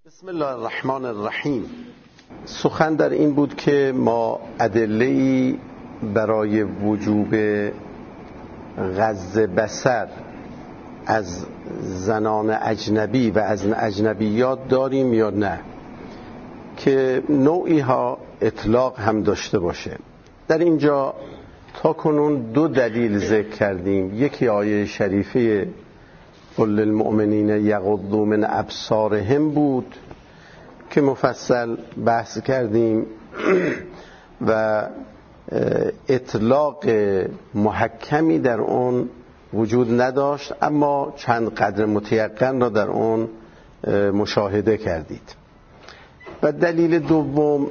بسم الله الرحمن الرحیم. سخن در این بود که ما ادله‌ای برای وجوب غض بصر از زنان اجنبی و از اجنبیات داریم یا نه، که نوعی ها اطلاق هم داشته باشه. در اینجا تا کنون دو دلیل ذکر کردیم. یکی آیه شریفه قل للمؤمنین یغضوا من ابصارهم بود که مفصل بحث کردیم و اطلاق محکمی در اون وجود نداشت، اما چند قدر متیقن را در اون مشاهده کردید. و دلیل دوم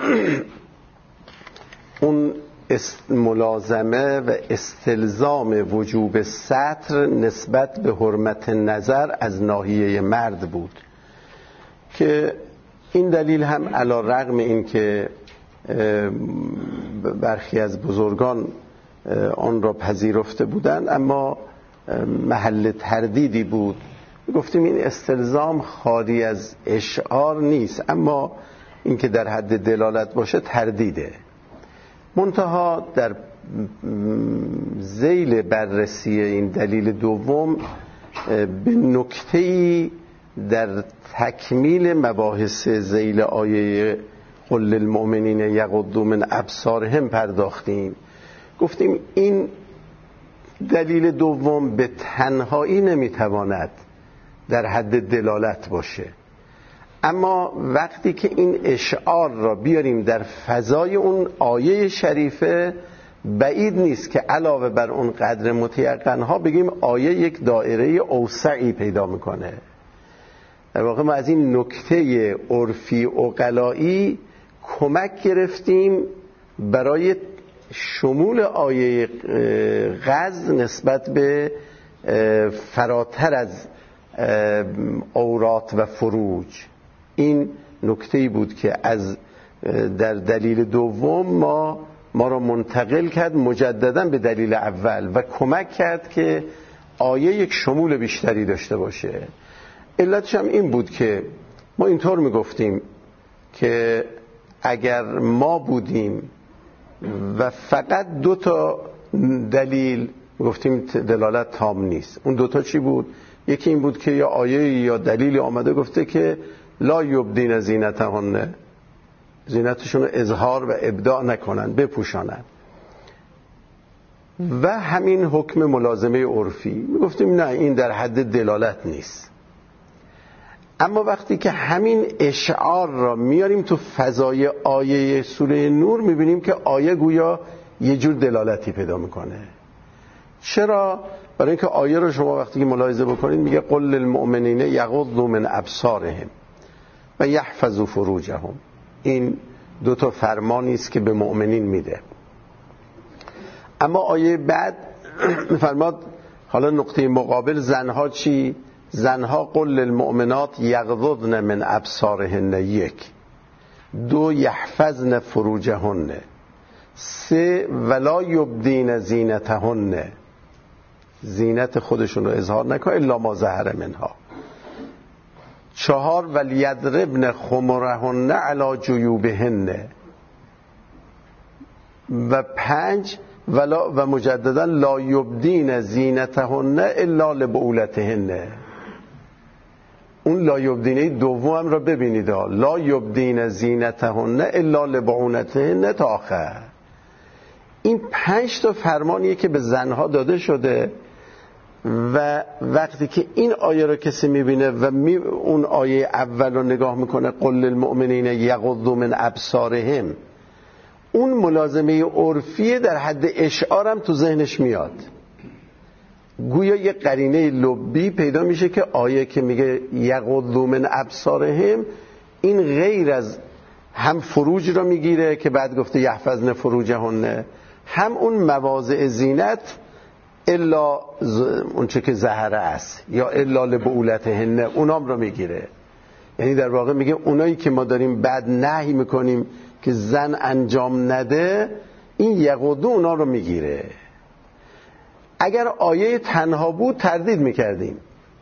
اون ملازمه و استلزام وجوب ستر نسبت به حرمت نظر از ناحیه مرد بود، که این دلیل هم علی رغم این که برخی از بزرگان آن را پذیرفته بودند، اما محل تردیدی بود. گفتیم این استلزام خالی از اشعار نیست، اما این که در حد دلالت باشه تردیده. منتها در ذیل بررسی این دلیل دوم به نکته‌ای در تکمیل مباحث ذیل آیه قل للمؤمنین یغضوا من ابصارهم پرداختیم. گفتیم این دلیل دوم به تنهایی نمیتواند در حد دلالت باشه، اما وقتی که این اشعار را بیاریم در فضای اون آیه شریفه، بعید نیست که علاوه بر اون قدر متیقنها بگیم آیه یک دایره اوسعی پیدا میکنه. در واقع ما از این نکته عرفی عقلایی کمک گرفتیم برای شمول آیه غض نسبت به فراتر از عورات و فروج. این نکته‌ای بود که از در دلیل دوم ما را منتقل کرد مجددا به دلیل اول و کمک کرد که آیه یک شمول بیشتری داشته باشه. علتش هم این بود که ما اینطور میگفتیم که اگر ما بودیم و فقط دو تا دلیل گفتیم دلالت تام نیست. اون دوتا چی بود؟ یکی این بود که یا آیه یا دلیلی آمده گفته که لا یبدین زینتهن، زینتشون رو اظهار و ابداع نکنن، بپوشانن، و همین حکم ملازمه عرفی. میگفتیم نه، این در حد دلالت نیست. اما وقتی که همین اشعار را میاریم تو فضای آیه سوره نور، میبینیم که آیه گویا یه جور دلالتی پیدا میکنه. چرا؟ برای اینکه آیه رو شما وقتی که ملاحظه بکنید میگه قل للمؤمنین یغضوا من ابصارهم و یحفظوا فروجهم. این دو تا فرمانی است که به مؤمنین میده. اما آیه بعد میفرماد حالا نقطه مقابل زنها چی؟ زنها قل للمؤمنات یغضضن من ابصارهن، یک. دو یحفظن فروجهن. سه ولا یبدین زینتهن، زینت خودشون رو اظهار نکنه الا ما ظهر منها. چهار ولیضربن خمرهن علی جیوبهن. و پنج و مجددا لا یبدین زینتهن الا لبعولتهن. اون لا یبدینه دوم را ببینید، لا یبدین زینتهن الا لبعولتهن تا آخر. این 5 تا فرمانیه که به زنها داده شده، و وقتی که این آیه رو کسی میبینه و اون آیه اول رو نگاه میکنه قل للمؤمنین یغضوا من ابصارهم، اون ملازمه عرفی در حد اشعارم تو ذهنش میاد. گویا یه قرینه لبی پیدا میشه که آیه که میگه یغضوا من ابصارهم، این غیر از هم فروج رو میگیره که بعد گفته یحفظن فروجهن، هم اون مواضع زینت الا اون چه که ظهره است یا الا لبعولتهن، اونام رو میگیره. یعنی در واقع میگه اونایی که ما داریم بعد نهی میکنیم که زن انجام نده، این یغضوا اونا رو میگیره. اگر آیه تنها بود تردید میکردیم،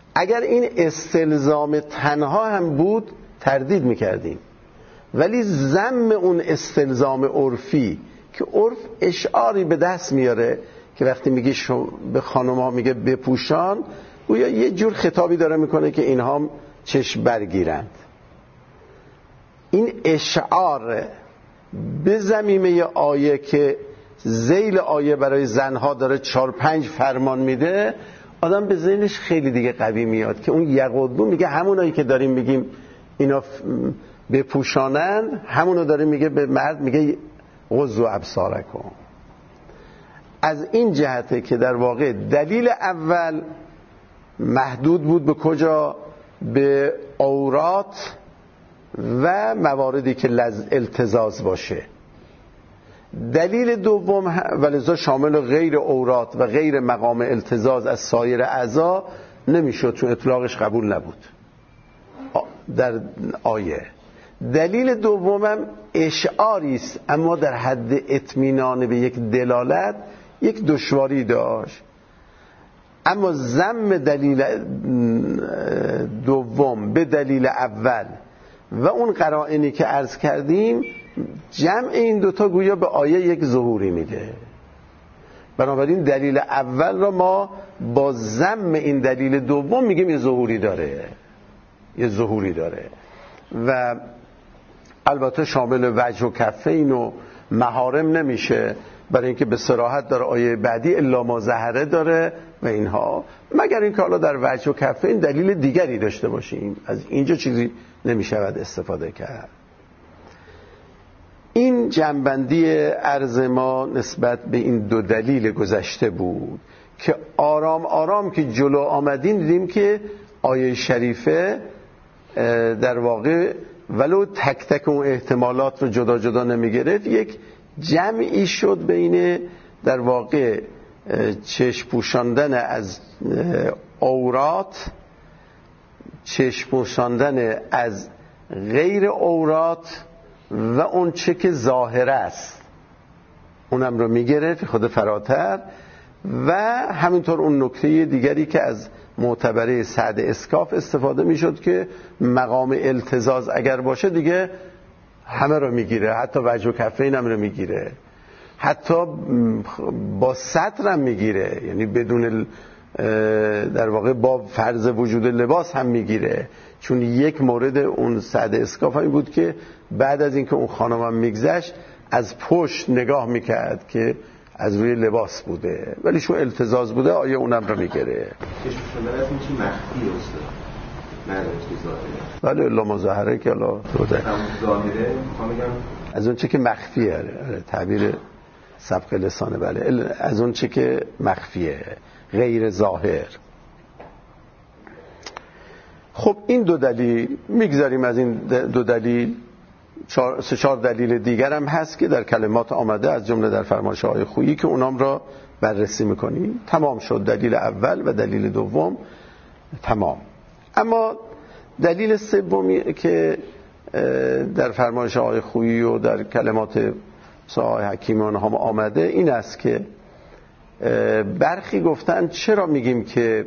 اگر این استلزام تنها هم بود تردید میکردیم، ولی ضم اون استلزام عرفی که عرف اشعاری به دست میاره که وقتی میگه به خانم‌ها میگه بپوشان، گویا یه جور خطابی داره میکنه که اینها چشم برگیرند. این اشعار به ضمیمه آیه که ذیل آیه برای زنها داره 4-5 فرمان میده، آدم به ذهنش خیلی دیگه قوی میاد که اون یغضون میگه همونایی که داریم میگیم اینا بپوشانن، همونو داره میگه به مرد میگه غضوا ابصارکم. از این جهته که در واقع دلیل اول محدود بود به کجا؟ به عورات و مواردی که التزاز باشه. دلیل دوم ولذا شامل غیر عورات و غیر مقام التزاز از سایر اعضا نمیشد، چون اطلاقش قبول نبود در آیه. دلیل دومم اشعاری است، اما در حد اطمینان به یک دلالت یک دشواری داشت. اما ضم دلیل دوم به دلیل اول و اون قرائنی که عرض کردیم، جمع این دوتا گویا به آیه یک ظهوری میده. بنابراین دلیل اول را ما با ضم این دلیل دوم میگیم یه ظهوری داره و البته شامل وجه و کفین و محارم نمیشه، برای اینکه به صراحت در آیه بعدی الا ما ظهره داره و اینها، مگر اینکه حالا در وجه و کفین دلیل دیگری داشته باشیم. از اینجا چیزی نمیشود استفاده کرد. این جنبندی عرض ما نسبت به این دو دلیل گذشته بود که آرام آرام که جلو آمدیم دیدیم که آیه شریفه در واقع ولو تک تک اون احتمالات رو جدا جدا نمیگرفت، یک جمعی شد بین در واقع چشم پوشاندن از عورات، چشم پوشاندن از غیر عورات و اون چه که ظاهر است اونم رو میگرفت خود فراتر، و همینطور اون نکته دیگری که از معتبره سعد اسکاف استفاده میشد که مقام التزاز اگر باشه دیگه همه رو میگیره، حتی وجه و کفین هم رو میگیره، حتی با سطر هم میگیره، یعنی بدون در واقع با فرض وجود لباس هم میگیره. چون یک مورد اون سعد اسکاف هایی بود که بعد از اینکه اون خانم هم میگذشت از پشت نگاه میکرد که از روی لباس بوده، ولی شو التزاز بوده، آیه اونم رو میگیره. چشم شدن از این چی مخفی استاد؟ نه ظاهره. بله الا مظاهره که الله ظاهره میخوام بگم از اون چه که مخفیه، تعبیر سبق لسانه، بله از اون چه که مخفیه، غیر ظاهر. خب این دو دلیل میگذاریم، از این دو دلیل 3-4 دلیل دیگر هم هست که در کلمات آمده، از جمله در فرمایش آقای خویی که اونام را بررسی میکنیم. تمام شد دلیل اول و دلیل دوم تمام. اما دلیل سومی که در فرمایش آقای خویی و در کلمات آقای حکیمان هم آمده این است که برخی گفتن چرا میگیم که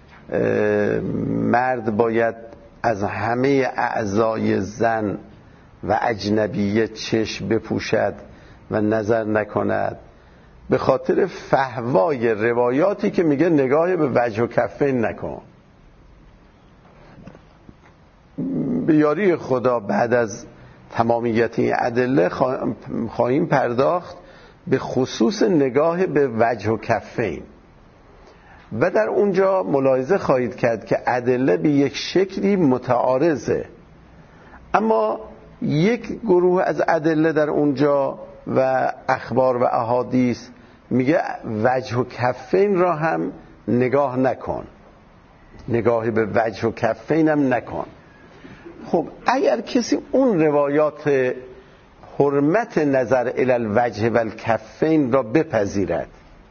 مرد باید از همه اعضای زن و اجنبیه چشم بپوشد و نظر نکند؟ به خاطر فحوای روایاتی که میگه نگاه به وجه و کفین نکن. به یاری خدا بعد از تمامیت این ادله خواهیم پرداخت به خصوص نگاه به وجه و کفین، و در اونجا ملاحظه خواهید کرد که ادله به یک شکلی متعارضه، اما یک گروه از ادله در اونجا و اخبار و احادیث میگه وجه و کفین را هم نگاه نکن، نگاهی به وجه و کفین هم نکن. خب اگر کسی اون روایات حرمت نظر الی الوجه و الکفین را بپذیرد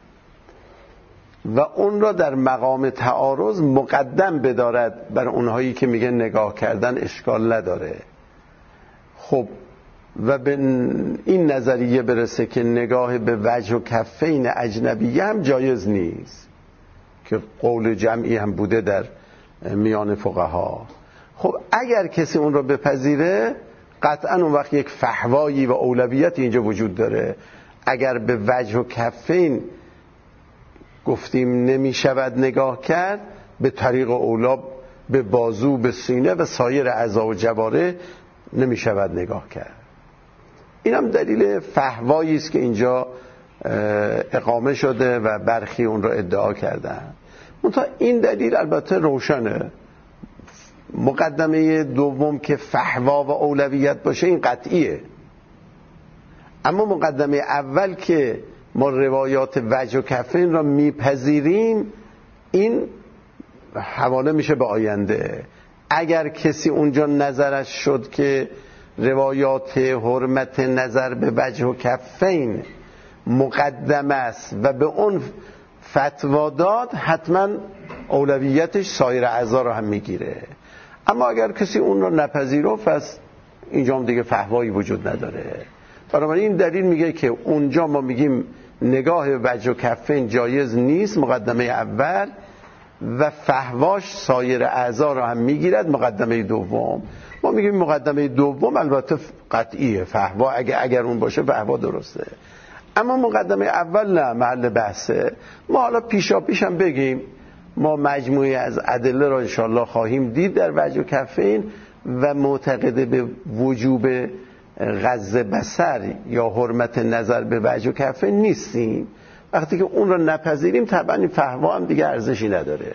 و اون را در مقام تعارض مقدم بدارد بر اونهایی که میگه نگاه کردن اشکال نداره، خب و به این نظریه برسه که نگاه به وجه و کفین اجنبیه هم جایز نیست، که قول جمعی هم بوده در میان فقها. خب اگر کسی اون رو بپذیره قطعا اون وقت یک فحوایی و اولویتی اینجا وجود داره. اگر به وجه و کفین گفتیم نمی شود نگاه کرد، به طریق اولا به بازو، به سینه و سایر اعضا و جوارح نمی شود نگاه کرد. این هم دلیل فحوایی است که اینجا اقامه شده و برخی اون را ادعا کردن. منتها این دلیل البته روشنه. مقدمه دوم که فحوا و اولویت باشه این قطعیه، اما مقدمه اول که ما روایات وجه و کفین را میپذیریم این حواله میشه به آینده. اگر کسی اونجا نظرش شد که روایات حرمت نظر به وجه و کفین مقدم است و به اون فتوا داد، حتما اولویتش سایر اعضا را هم میگیره. اما اگر کسی اون را نپذیرفت، پس اینجا هم دیگه فحوایی وجود نداره. بنابراین این دلیل میگه که اونجا ما میگیم نگاه وجه و کفین جایز نیست، مقدمه اول، و فحواش سایر اعضا را هم میگیرد، مقدمه دوم. ما میگیم مقدمه دوم البته قطعیه، فحوا اگر اون باشه فحوا درسته، اما مقدمه اول نه، محل بحثه. ما حالا پیشا پیش هم بگیم ما مجموعی از ادله را انشاءالله خواهیم دید در وجه و کفین و معتقد به وجوب غض بصر یا حرمت نظر به وجه و کفین نیستیم. وقتی که اون را نپذیریم طبعا این فحوا هم دیگه ارزشی نداره.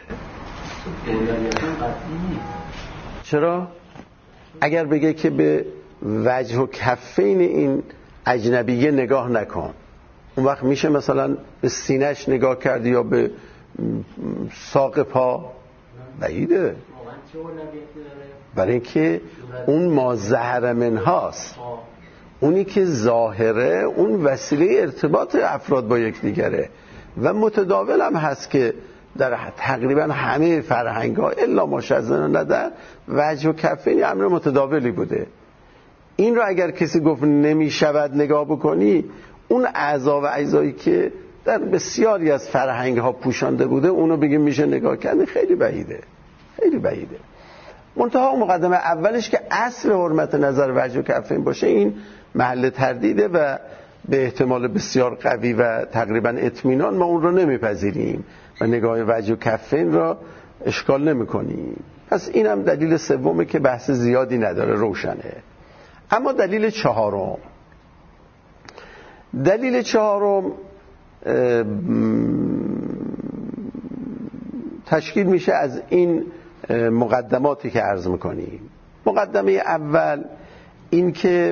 چرا؟ اگر بگه که به وجه و کفین این اجنبیه نگاه نکن، اون وقت میشه مثلا به سینه‌اش نگاه کردی یا به ساق پا؟ بعیده، برای اینکه اون ما ظهر منهاست، اونی که ظاهره اون وسیله ارتباط افراد با یکدیگره و متداول هم هست که در تقریبا همه فرهنگ‌ها الا ماشاءالله ندر وجه و کفین امر متداولی بوده. این رو اگر کسی گفت نمی شود نگاه بکنی، اون اعضا و اجزایی که در بسیاری از فرهنگ‌ها پوشانده بوده اونو بگیم میشه نگاه کرد، خیلی بعیده، خیلی بعیده. منتها مقدمه اولش که اصل حرمت نظر وجه و کفین باشه این محل تردیده و به احتمال بسیار قوی و تقریبا اطمینان ما اون رو نمیپذیریم و نگاه وجه و کفین را اشکال نمی کنیم. پس این هم دلیل سومه که بحث زیادی نداره، روشنه. اما دلیل چهارم، دلیل چهارم تشکیل میشه از این مقدماتی که عرض میکنیم. مقدمه اول این که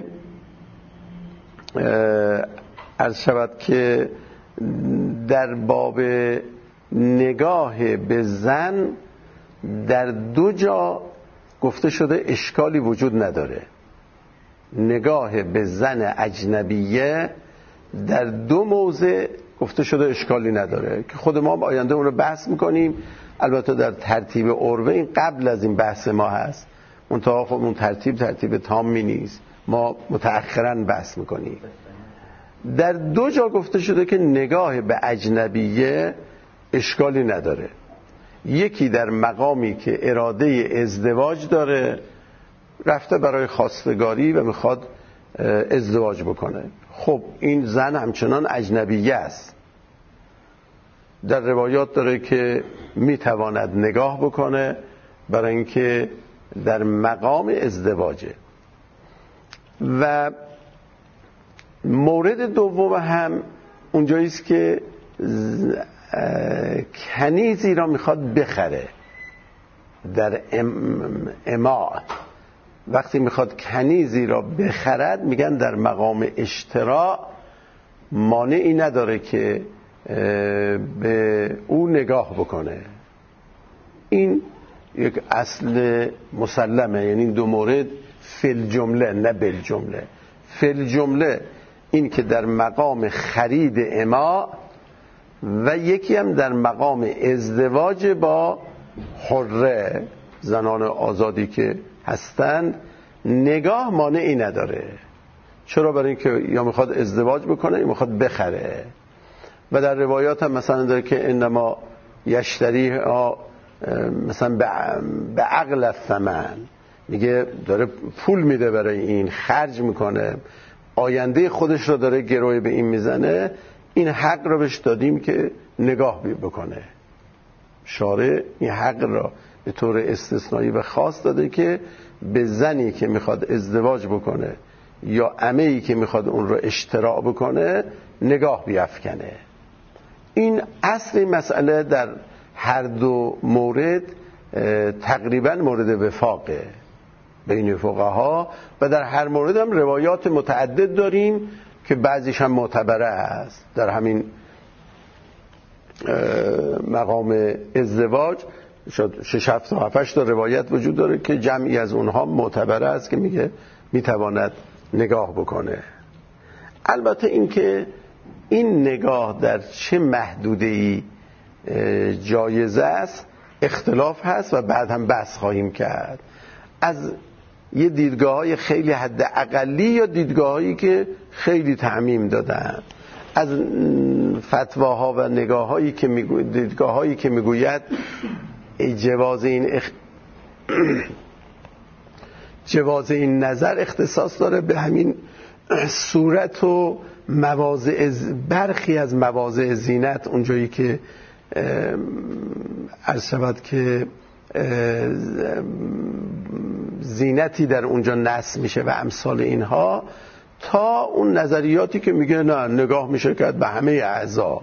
عرض شود که در باب نگاه به زن در دو جا گفته شده اشکالی وجود نداره. نگاه به زن اجنبیه در دو موضع گفته شده اشکالی نداره که خود ما آینده اون رو بحث میکنیم. البته در ترتیب عروه این قبل از این بحث ما هست، منتها خب اون ترتیب تامی نیست، ما متأخراً بحث میکنیم. در دو جا گفته شده که نگاه به اجنبیه اشکالی نداره. یکی در مقامی که اراده ازدواج داره، رفته برای خواستگاری و میخواد ازدواج بکنه، خب این زن همچنان اجنبیه است. در روایات داره که میتواند نگاه بکنه برای اینکه در مقام ازدواجه. و مورد دوم هم اونجاییست که کنیزی را میخواد بخره در اماع. وقتی میخواد کنیزی را بخرد میگن در مقام اشتراع مانعی نداره که به او نگاه بکنه. این یک اصل مسلمه، یعنی دو مورد فی الجمله نه بالجمله. فی الجمله این که در مقام خرید اماع و یکی هم در مقام ازدواج با حره، زنان آزادی که هستند، نگاه مانعی نداره. چرا؟ برای اینکه یا میخواد ازدواج بکنه یا میخواد بخره. و در روایات هم مثلا داره که انما یشتری مثلا به عقل الثمن، میگه داره پول میده برای این، خرج میکنه، آینده خودش رو داره گروی به این میزنه، این حق رو بهش دادیم که نگاه بکنه. شارع این حق را به طور استثنایی و خاص داده که به زنی که میخواد ازدواج بکنه یا عمه‌ای که میخواد اون رو اشتراع بکنه نگاه بیفکنه. این اصل مسئله در هر دو مورد تقریبا مورد وفاقه بین فقها و در هر مورد هم روایات متعدد داریم که بعضیش هم معتبره است. در همین مقام ازدواج شاید 6 تا 7 تا روایت وجود داره که جمعی از اونها معتبره است که میگه میتواند نگاه بکنه. البته این که این نگاه در چه محدوده‌ای جایز است اختلاف هست و بعد هم بحث خواهیم کرد، از یه دیدگاه‌های خیلی حد اقلی یا دیدگاه‌هایی که خیلی تعمیم دادن، از فتواها و نگاه‌هایی که دیدگاه‌هایی که میگوید جواز این نظر اختصاص داره به همین صورت و برخی از مواضع زینت، اونجایی که عرض شود که زینتی در اونجا نصب میشه و امثال اینها، تا اون نظریاتی که میگه نه نگاه میشه کرد به همه اعضا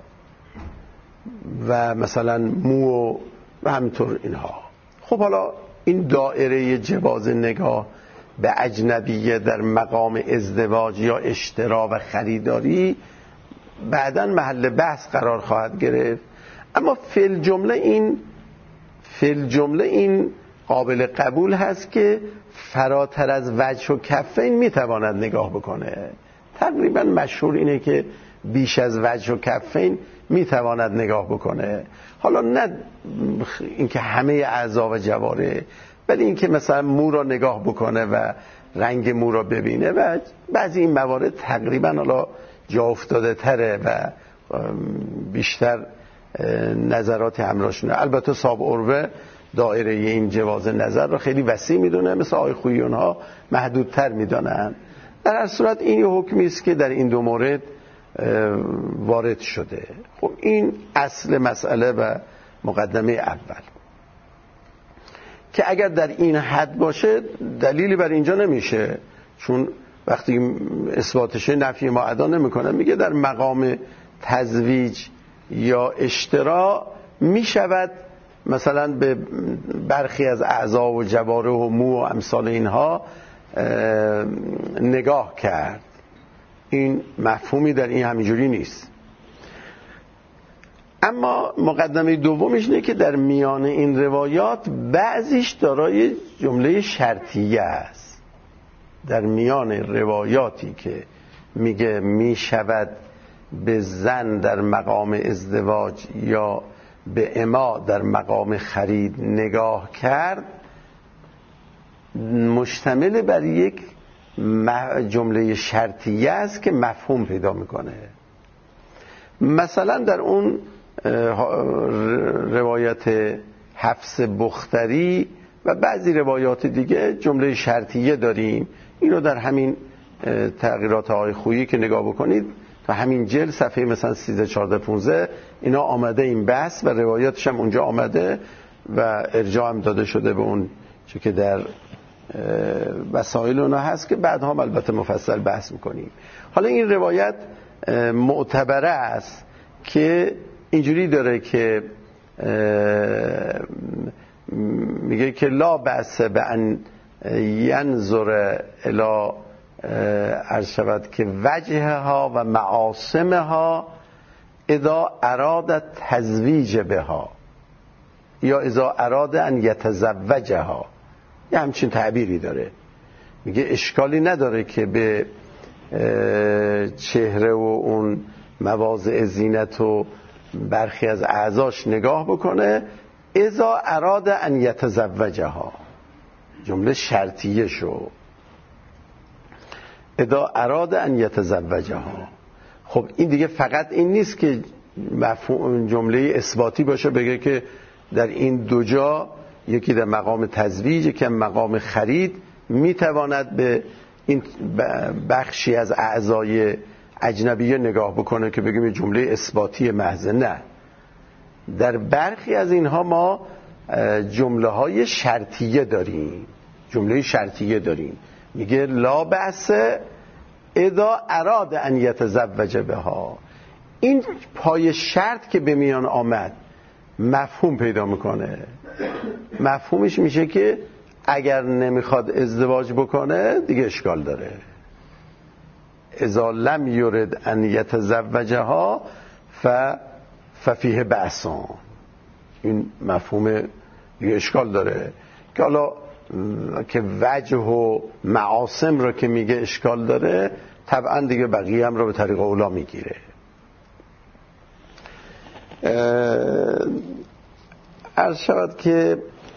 و مثلا مو و همینطور اینها. خب حالا این دایره جواز نگاه به اجنبیه در مقام ازدواج یا اشتراع و خریداری بعداً محل بحث قرار خواهد گرفت، اما فی الجمله این قابل قبول هست که فراتر از وجه و کفین میتواند نگاه بکنه. تقریبا مشهور اینه که بیش از وجه و کفین میتواند نگاه بکنه. حالا نه اینکه همه اعضا و جواره، ولی اینکه مثلا مو را نگاه بکنه و رنگ مو را ببینه و بعضی این موارد تقریبا حالا جا افتاده تره و بیشتر نظرات همراهشونه. البته صاحب عروه دایره این جواز نظر را خیلی وسیع میدونه، مثل آقای خوییون ها محدودتر میدانن. در هر صورت این یه حکمی است که در این دو مورد وارد شده. خب این اصل مسئله و مقدمه اول که اگر در این حد باشه دلیلی بر اینجا نمیشه، چون وقتی اثباتشه نفی ما ادا نمیکنه، میگه در مقام تزویج یا اشتراع میشود مثلا به برخی از اعضا و جواره و مو و امثال اینها نگاه کرد. این مفهومی در این همینجوری نیست. اما مقدمه دومش اینه که در میان این روایات بعضیش دارای جمله شرطیه است. در میان روایاتی که میگه میشود به زن در مقام ازدواج یا به اما در مقام خرید نگاه کرد، مشتمل بر یک جمله شرطیه است که مفهوم پیدا میکنه. مثلا در اون روایت حفص بختری و بعضی روایات دیگه جمله شرطیه داریم. اینو در همین تغییرات آقای خویی که نگاه بکنید تا همین جلد صفحه مثلا 13 14 15 اینا آمده، این بحث و روایاتش هم اونجا آمده و ارجاع هم داده شده به اون چه که در وسایل اونا هست که بعدها البته مفصل بحث میکنیم. حالا این روایت معتبره است که اینجوری داره که میگه که لا بأس بأن ینظر الی عرض شود که وجهها و معاصمها اذا اراد تزویج بها یا اذا اراد ان یتزوجها، یه همچین تعبیری داره. میگه اشکالی نداره که به چهره و اون مواضع زینت و برخی از اعضاش نگاه بکنه، اذا اراد ان یتزوجها، جمله شرطیه شو، اذا اراد ان یتزوجها. خب این دیگه فقط این نیست که مفهوم جمله اثباتی باشه بگه که در این دو جا، یکی در مقام تزویج، یکی در مقام خرید، میتواند به این بخشی از اعضای اجنبیه نگاه بکنه که بگیم یه جمله اثباتی محض. نه، در برخی از اینها ما جمله های شرطیه داریم. جمله شرطیه داریم میگه لا بأس اذا اراد ان یتزوج بها. این پای شرط که به میان آمد مفهوم پیدا میکنه. مفهومش میشه که اگر نمیخواد ازدواج بکنه دیگه اشکال داره. اذا لم یرد ان یتزوجها ففیه بأسان. این مفهوم دیگه اشکال داره که حالا که وجه و معاصم رو که میگه اشکال داره، طبعا دیگه بقیه هم رو به طریق اولا میگیره. عرض شود که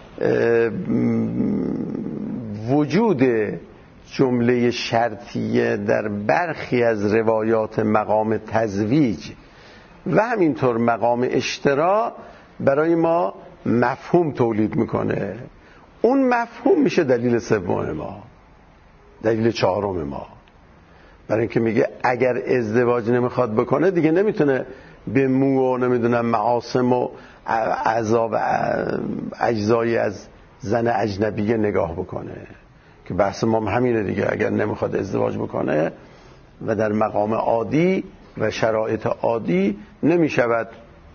وجود جمله شرطیه در برخی از روایات مقام تزویج و همینطور مقام اشترا برای ما مفهوم تولید میکنه. اون مفهوم میشه دلیل سوم ما، دلیل چهارم ما، برای اینکه میگه اگر ازدواج نمیخواد بکنه دیگه نمیتونه به مو و نمیدونم معاصم و اعضا و اجزای از زن اجنبیه نگاه بکنه، که بحث ما همینه دیگه. اگر نمیخواد ازدواج بکنه و در مقام عادی و شرایط عادی نمیشود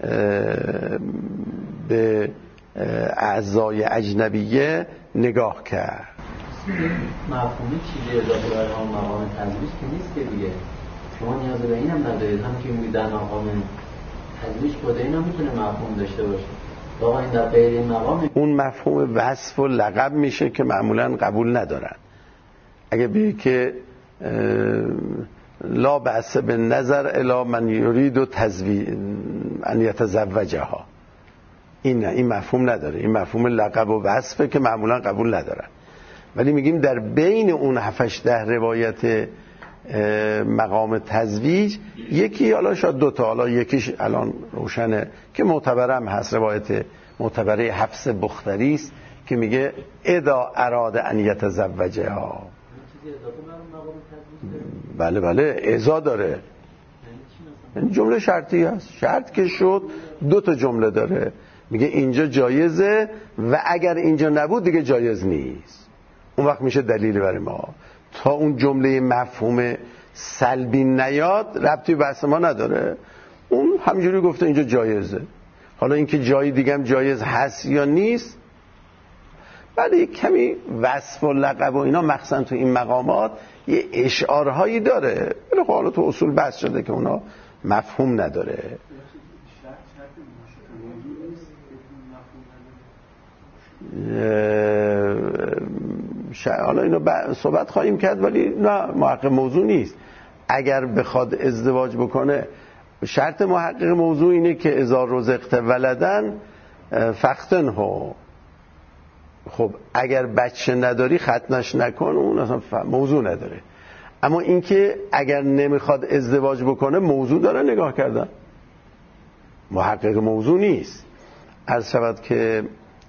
به اعضای اجنبیه نگاه کرد. مفهومی چیزی اضافه بر هم مقام تزویج که نیست که دیگه. شما نیاز به این هم ندارید، هم که میگید در مقام تزویج خود این هم میتونه مفهوم داشته باشه. واقعا این در غیر این مقام اون مفهوم وصف و لقب میشه که معمولا قبول ندارن. اگه بگی که لا بأس بالنظر الی من یرید ان یتزوجها، این مفهوم نداره. این مفهوم لقب و وصفه که معمولا قبول ندارن. ولی میگیم در بین اون 7-8 روایت مقام تزویج، یکی حالا شاید دوتا، حالا یکیش الان روشنه که معتبرم هست، روایت معتبره حفص بختری است که میگه اذا اراد ان یتزوجها. بله بله، اذا داره، این جمله شرطی هست. شرط که شد دوتا جمله داره، میگه اینجا جایزه و اگر اینجا نبود دیگه جایز نیست. اون وقت میشه دلیل برای ما. تا اون جمله مفهوم سلبی نیاد ربطی به بحث ما نداره. اون همینجوری گفته اینجا جایزه. حالا اینکه جایی دیگه هم جایز هست یا نیست، ولی کمی وصف و لقب و اینا مخصوصا تو این مقامات یه اشعارهایی داره، ولی حالا تو اصول بحث شده که اونا مفهوم نداره. حالا اینو صحبت خواهیم کرد، ولی نه محقق موضوع نیست. اگر بخواد ازدواج بکنه، شرط محقق موضوع اینه که اذا رزقت ولدن فختنه. خب اگر بچه نداری ختنش نکن، اون اصلا موضوع نداره. اما اینکه اگر نمیخواد ازدواج بکنه موضوع داره نگاه کردن، محقق موضوع نیست. عرض شود که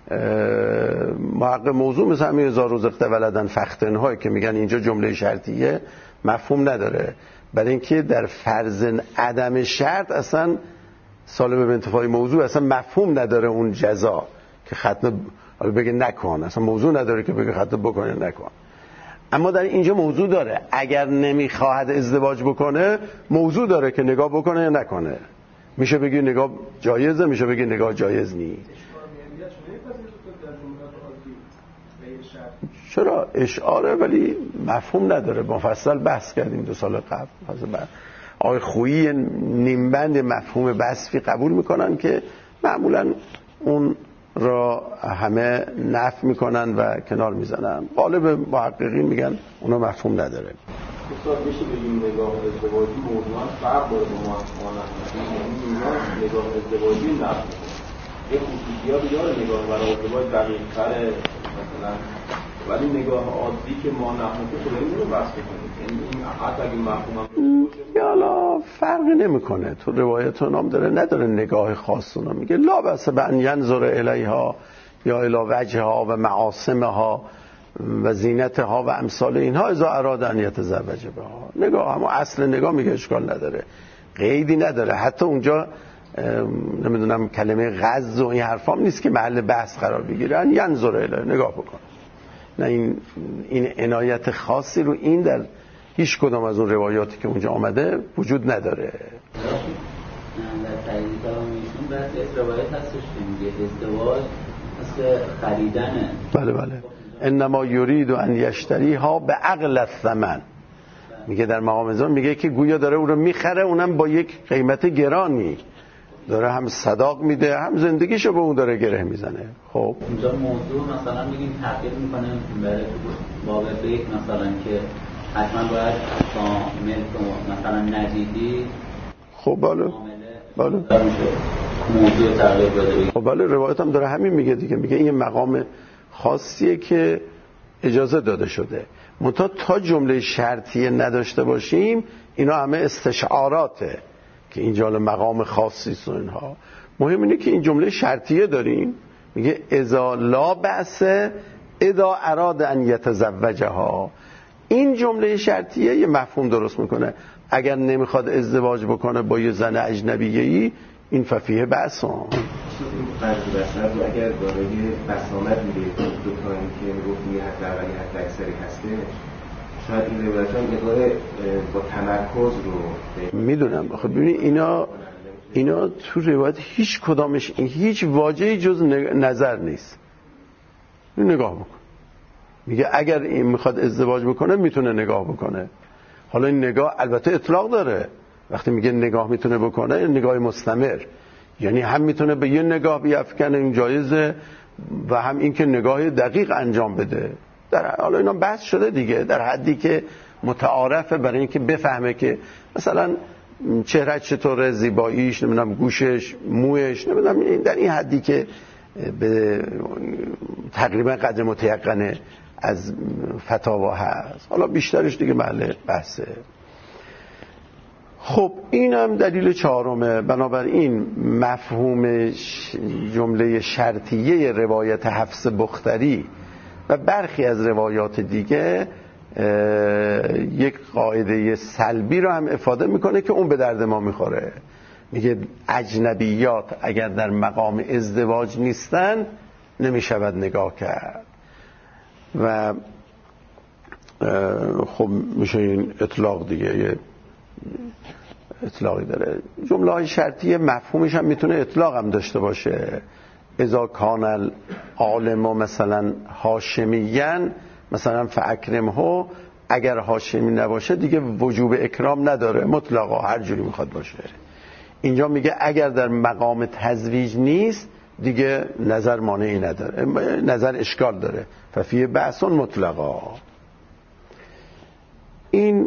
محقق موضوع مثل همین اذا رزقت ولدن فختنه که میگن اینجا جمله شرطیه مفهوم نداره، برای اینکه در فرض عدم شرط اصلا سالم به انتفاع موضوع اصلا مفهوم نداره. اون جزا که ختنه بگه نکن، اصلا موضوع نداره که بگه ختنه بکنه نکن. اما در اینجا موضوع داره. اگر نمیخواهد ازدواج بکنه موضوع داره که نگاه بکنه یا نکنه. میشه بگی نگاه جایزه، میشه بگی نگاه جایز نیست. چرا اشعاره ولی مفهوم نداره. مفصل بحث کردیم 2 سال قبل. آقای خویی نیمبند مفهوم وصفی قبول میکنن که معمولا اون را همه نفی میکنن و کنار میزنن. غالب محققین میگن اونا مفهوم نداره. استاد میشه بگیم نگاه ازدواجی موضوعاً فرق داره با یعنی نگاه ازدواجی نفی یه خصوصیاتی داره نگاه برای ازدواج دقیق‌تر، مثلا ولی نگاه عادی که ما نفهمیم تو داریم رو بحث کنیم، یعنی این حتی اگه مفهوم یا حالا فرقی نمیکنه. تو روایت اونام داره نداره نگاه خاص اونا، میگه لا بس به ان ینظر الیها یا الی وجهها و معاصمها و زینتها و امثال اینها اذا اراد ان یتزوج بها. نگاه همون اصل نگاه میگه اشکال نداره، قیدی نداره. حتی اونجا نمیدونم کلمه غض و این حرفام نیست که محل بحث قرار بگیره. ینظر الیها، نگاه بکن. نه این عنایت خاصی رو این در هیچ کدام از اون روایاتی که اونجا آمده وجود نداره. در تایید کلامشون بعد روایت هستش که میگه ازدواج مثل خریدنه. بله انما یرید ان یشتریها به عقل الثمن. میگه در مقام ازدواج میگه که گویا داره اون رو میخره، اونم با یک قیمت گرانی، داره هم صداق میده هم زندگیشو به اون داره گره میزنه. خب اینجا موضوع مثلا میگیم تغییر میکنه برای باب بیت مثلا که حتما باید کامل مثلا نجیدی. خب بله موضوع تغییر بده. خب بله روایت هم داره همین میگه دیگه، میگه این مقام خاصیه که اجازه داده شده، منتها تا جمله شرطیه نداشته باشیم اینا همه استشعاراته که اینجا مقام خاصی است و اینها. مهم اینه که این جمله شرطیه داریم، میگه اذا لا بأس اذا اراد ان یتزوجها. این جمله شرطیه یه مفهوم درست میکنه. اگر نمیخواد ازدواج بکنه با یه زن اجنبیه‌ای این ففیه بأس. این فرض بسر رو اگر داره یه بسامت میده دو تا این که میگفت یه حد اولی حد اکثری هسته، شاید این روایت هم نگاه با تمرکز رو میدونم. خب ببینید اینا تو روایت هیچ کدامش هیچ واژه‌ای جز نظر نیست. نگاه بکن، میگه اگر این میخواد ازدواج بکنه میتونه نگاه بکنه. حالا این نگاه البته اطلاق داره، وقتی میگه نگاه میتونه بکنه نگاه مستمر، یعنی هم میتونه به یه نگاه بیفکنه این جایزه و هم این که نگاه دقیق انجام بده. حالا اینا بحث شده دیگه، در حدی که متعارفه برای اینکه بفهمه که مثلا چهرهش چطوره، زیباییش، نمیدونم گوشش، مویش، نمیدونم در این حدی که به تقریبا قدر متیقنه از فتاوا هست. حالا بیشترش دیگه محل بحثه. خب اینم دلیل چهارمه. بنابراین مفهوم جمله شرطیه روایت حفص بختری و برخی از روایات دیگه یک قاعده سلبی رو هم افاده میکنه که اون به درد ما میخوره. میگه اجنبیات اگر در مقام ازدواج نیستن نمیشود نگاه کرد و خب میشه این اطلاق دیگه، یه اطلاقی داره. جمله های شرطیه مفهومش هم میتونه اطلاق هم داشته باشه. اذا کان العالم مثلا هاشمیین مثلا فاکرمه، اگر هاشمی نباشه دیگه وجوب اکرام نداره، مطلقا هر جوری میخواد باشه. اینجا میگه اگر در مقام تزویج نیست دیگه نظر مانعی نداره، نظر اشکال داره، ففیه بأس مطلقا. این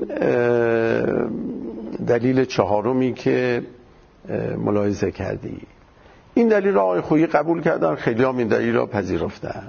دلیل چهارمی که ملاحظه کردی. این دلیل را آقای خویی قبول کردن، خیلی هم این دلیل را پذیرفتن.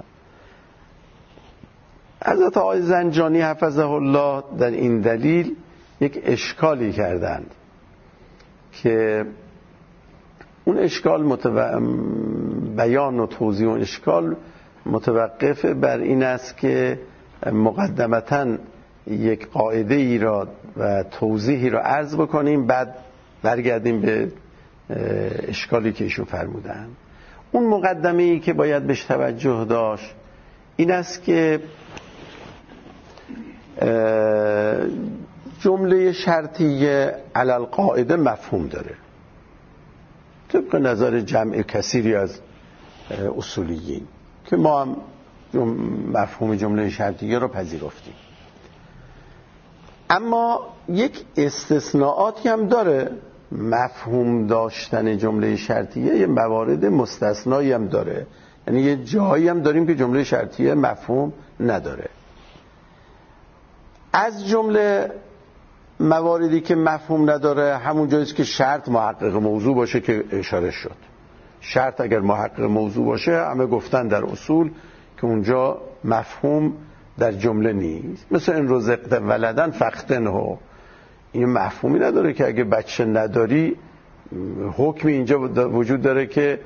حضرت آقای زنجانی حفظه الله در این دلیل یک اشکالی کردند که اون اشکال بیان و توضیح اون اشکال متوقف بر این است که مقدمتاً یک قاعده ای را و توضیحی را عرض بکنیم، بعد برگردیم به اشکالی که ایشون فرمودن. اون مقدمه ای که باید بهش توجه داشت این است که جمله شرطیه علی القاعده مفهوم داره، طبق نظر جمع کثیری از اصولیین که ما هم مفهوم جمله شرطیه رو پذیرفتیم. اما یک استثناءاتی هم داره. مفهوم داشتن جمله شرطیه یه موارد مستثنایی هم داره، یعنی یه جایی هم داریم که جمله شرطیه مفهوم نداره. از جمله مواردی که مفهوم نداره همون جاییست که شرط محقق موضوع باشه که اشاره شد. شرط اگر محقق موضوع باشه همه گفتن در اصول که اونجا مفهوم در جمله نیست. مثل این رزقت ولدن فختنه، این مفهومی نداره که اگه بچه نداری حکمی اینجا وجود داره که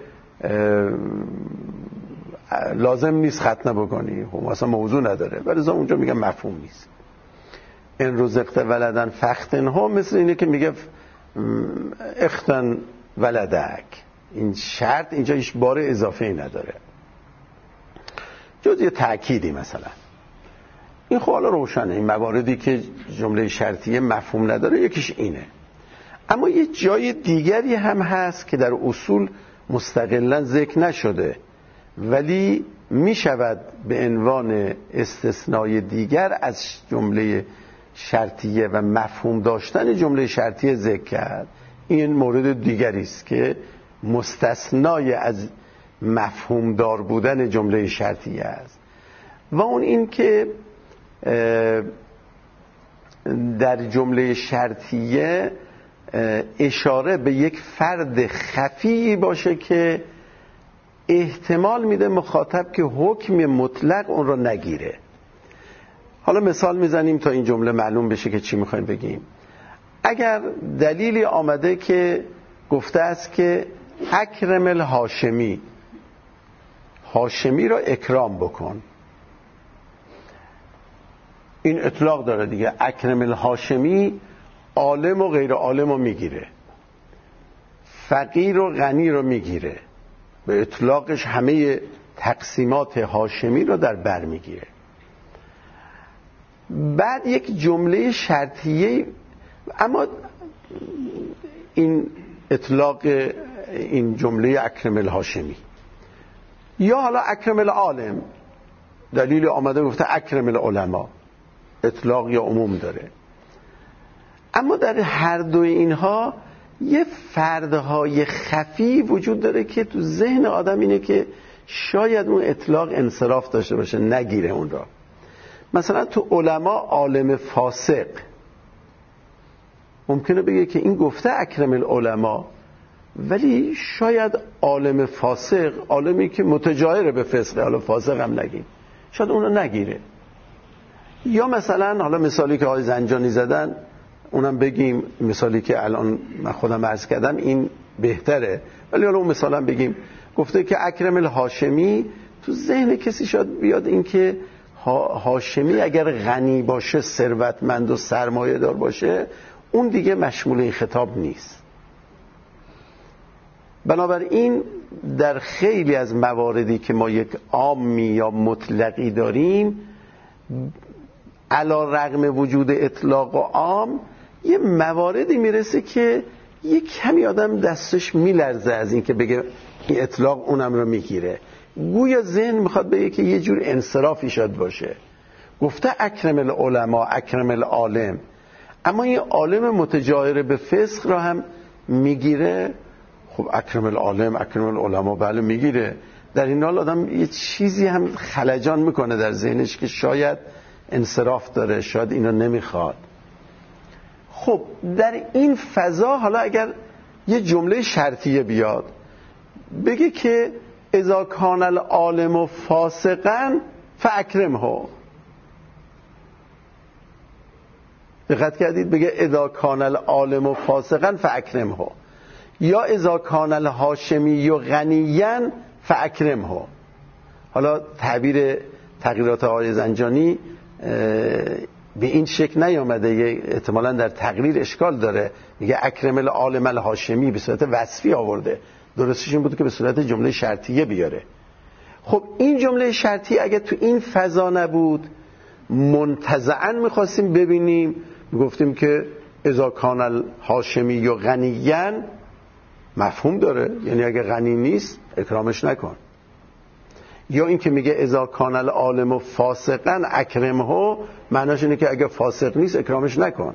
لازم نیست ختنه بکنی، خب اصلا موضوع نداره، ولی اونجا میگه مفهوم نیست. این رزقت ولدن فختنه مثل اینه که میگه اختن ولدک، این شرط اینجا هیچ بار اضافه ای نداره جز یه تأکیدی. مثلا این خب حالا روشنه، این مواردی که جمله شرطیه مفهوم نداره یکیش اینه. اما یه جای دیگری هم هست که در اصول مستقلا ذکر نشده ولی می شود به عنوان استثنای دیگر از جمله شرطیه و مفهوم داشتن جمله شرطیه ذکر کرد. این مورد دیگری است که مستثنای از مفهوم دار بودن جمله شرطیه است و اون این که در جمله شرطیه اشاره به یک فرد خفی باشه که احتمال میده مخاطب که حکم مطلق اون رو نگیره. حالا مثال میزنیم تا این جمله معلوم بشه که چی میخوایم بگیم. اگر دلیلی آمده که گفته است که اکرم الهاشمی، هاشمی را اکرام بکن، این اطلاق داره دیگه. اکرم الهاشمی عالم و غیر عالم رو میگیره، فقیر و غنی رو میگیره، به اطلاقش همه تقسیمات هاشمی رو در بر میگیره. بعد یک جمله شرطیه، اما این اطلاق این جمله اکرم الهاشمی یا حالا اکرم العالم، دلیل آمده گفته اکرم العلماء، اطلاق یا عموم داره. اما در هر دو اینها یه فردهای خفی وجود داره که تو ذهن آدم اینه که شاید اون اطلاق انصراف داشته باشه، نگیره اون را. مثلا تو علما عالم فاسق ممکنه بگه که این گفته اکرم العلماء، ولی شاید عالم فاسق، عالمی که متجاهر به فسق، حالا فاسق هم نگیم، شاید اون رو نگیره. یا مثلا حالا مثالی که آقای زنجانی زدن اونم بگیم، مثالی که الان من خودم عرض کردم این بهتره، ولی حالا اون مثالم بگیم. گفته که اکرم الهاشمی، تو ذهن کسی شاید بیاد این که هاشمی اگر غنی باشه، ثروتمند و سرمایه دار باشه، اون دیگه مشمول این خطاب نیست. بنابراین در خیلی از مواردی که ما یک عامی یا مطلقی داریم، علی رغم وجود اطلاق و عام، یه مواردی میرسه که یک کمی آدم دستش میلرزه از این که بگه این اطلاق اونم رو میگیره. گویا ذهن میخواد بگه که یه جور انصرافی شاید باشه. گفته اکرم العلماء، اکرم العالم، اما این عالم متجاهر به فسق را هم میگیره. خب اکرم العالم، اکرم العلماء بله میگیره. در این حال آدم یه چیزی هم خلجان میکنه در ذهنش که شاید انصراف داره، شاید اینو نمیخواد. خب در این فضا حالا اگر یه جمله شرطیه بیاد بگه که اذا کان العالم فاسقا فاکرمه، دقت کردید؟ بگه اذا کان العالم فاسقا فاکرمه، یا اذا کان الهاشمی غنیا فاکرمه. حالا تعبیر تغییرات آقای زنجانی به این شکل نیامده، احتمالاً در تقریر اشکال داره، میگه اکرم العالم الهاشمی به صورت وصفی آورده، درستش این بود که به صورت جمله شرطیه بیاره. خب این جمله شرطیه اگه تو این فضا نبود، منتزعاً میخواستیم ببینیم، میگفتیم که اذا کان الهاشمی و غنیاً مفهوم داره، یعنی اگه غنی نیست اکرامش نکن. یا این که میگه اذا کان العالم فاسقا اکرمه، معناش اینه که اگه فاسق نیست اکرامش نکن.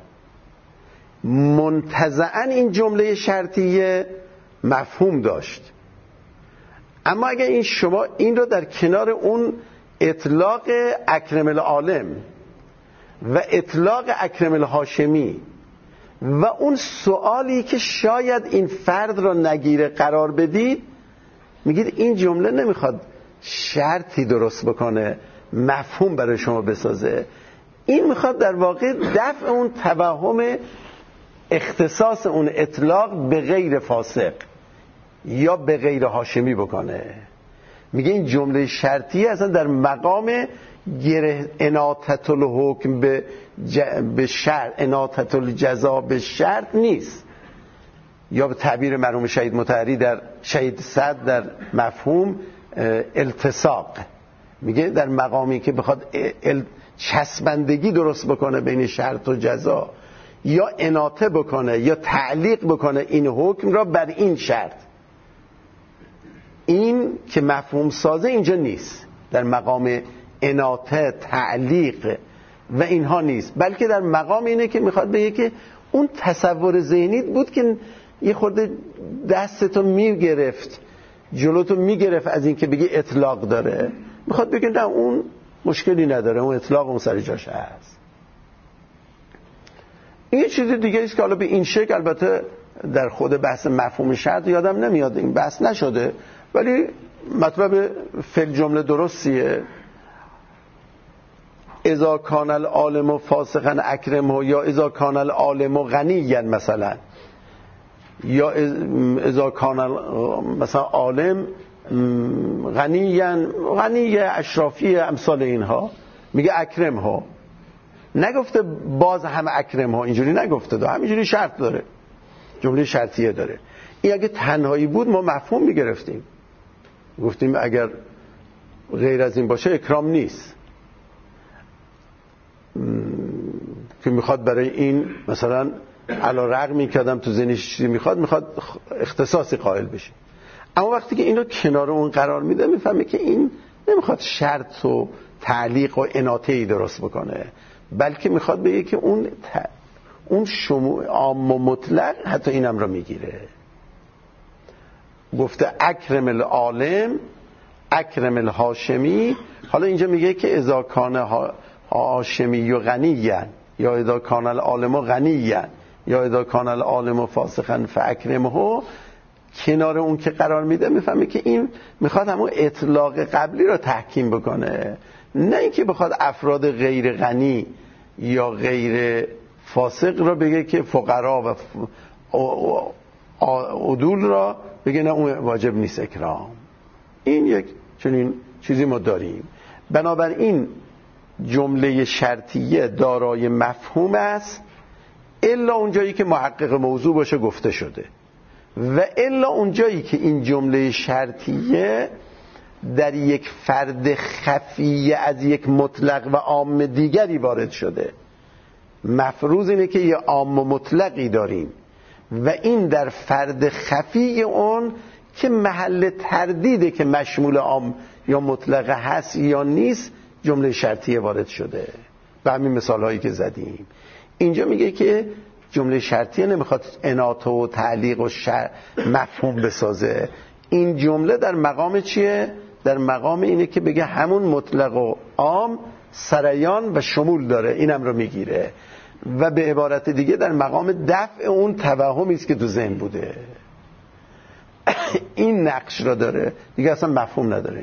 منتزعاً این جمله شرطیه مفهوم داشت. اما اگه این شما این رو در کنار اون اطلاق اکرم العالم و اطلاق اکرم الهاشمی و اون سوالی که شاید این فرد رو نگیره قرار بدید، میگید این جمله نمیخواد شرطی درست بکنه، مفهوم برای شما بسازه. این میخواد در واقع دفع اون توهم اختصاص اون اطلاق به غیر فاسق یا به غیر هاشمی بکنه. میگه این جمله شرطیه اصلا در مقام اناطة الحکم به شرط، اناطة الجزا به شرط نیست، یا به تعبیر مرحوم شهید مطهری در شهید صد در مفهوم التصاق، میگه در مقامی که بخواد چسبندگی درست بکنه بین شرط و جزا، یا اناطه بکنه یا تعلیق بکنه این حکم را بر این شرط، این که مفهوم سازه اینجا نیست، در مقام اناطه تعلیق و اینها نیست، بلکه در مقام اینه که میخواد بگه که اون تصور ذهنیت بود که یه خورده دستتو میگرفت، جلوتو میگرفت از این که بگی اطلاق داره، میخواد بگه نه اون مشکلی نداره، اون اطلاق اون سر جاش هست. این یه چیز دیگه است که حالا به این شکل، البته در خود بحث مفهوم شرط یادم نمیاد این بحث نشده، ولی مطلب فعل جمله درستیه. اذا کان العالم فاسقا اکرمه، یا اذا کان العالم غنیا مثلا، یا اذا کان مثلا عالم غنی اشرافی امثال اینها، میگه اکرم ها، نگفته باز هم اکرم ها، اینجوری نگفته، ده همینجوری شرط داره، جمله شرطیه داره. این اگه تنهایی بود ما مفهوم میگرفتیم، گفتیم اگر غیر از این باشه اکرام نیست، که میخواد برای این مثلا علی رغمی که آدم تو ذهنش چیزی میخواد اختصاصی قائل بشه. اما وقتی که اینو کنار اون قرار میده میفهمه که این نمیخواد شرط و تعلیق و اناطه‌ای درست بکنه، بلکه میخواد بگه که اون شمول عام و مطلق حتی اینم را میگیره. گفته اکرم العالم اکرم الهاشمی، حالا اینجا میگه که اذا کان هاشمی و غنیًا، یا اذا کان العالم غنیًا، یا اذا کان العالم فاسقا فاکرمه، کنار اون که قرار میده میفهمه که این میخواد همون اطلاق قبلی رو تحکیم بکنه، نه اینکه بخواد افراد غیر غنی یا غیر فاسق رو بگه که فقرا و عدول را بگه نه اون واجب نیست اکرام. این یک چنین چیزی ما داریم. بنابراین جمله شرطیه دارای مفهوم است، الا اونجایی که محقق موضوع باشه گفته شده، و الا اونجایی که این جمله شرطیه در یک فرد خفیه از یک مطلق و عام دیگری وارد شده. مفروض اینه که یه عام و مطلقی داریم و این در فرد خفی اون که محل تردیده که مشمول عام یا مطلق هست یا نیست جمله شرطیه وارد شده. به همین مثال هایی که زدیم اینجا میگه که جمله شرطیه نمیخواد اناطه و تعلیق و مفهوم بسازه. این جمله در مقام چیه؟ در مقام اینه که بگه همون مطلق و عام سریان و شمول داره، اینم رو میگیره، و به عبارت دیگه در مقام دفع اون توهمی است که تو ذهن بوده. این نقش را داره دیگه، اصلا مفهوم نداره.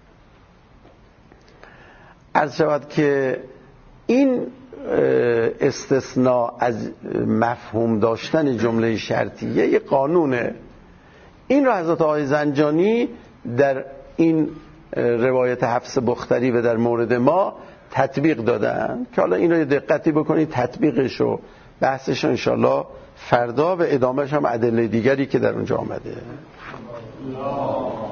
عرض شود که این استثناء از مفهوم داشتن جمله شرطیه یه قانونه. این رو حضرت آقای زنجانی در این روایت حفص بختری و در مورد ما تطبیق دادن که حالا این رو دقتی بکنید، تطبیقش و بحثش رو انشالله فردا و ادامهش هم ادله دیگری که در اونجا آمده.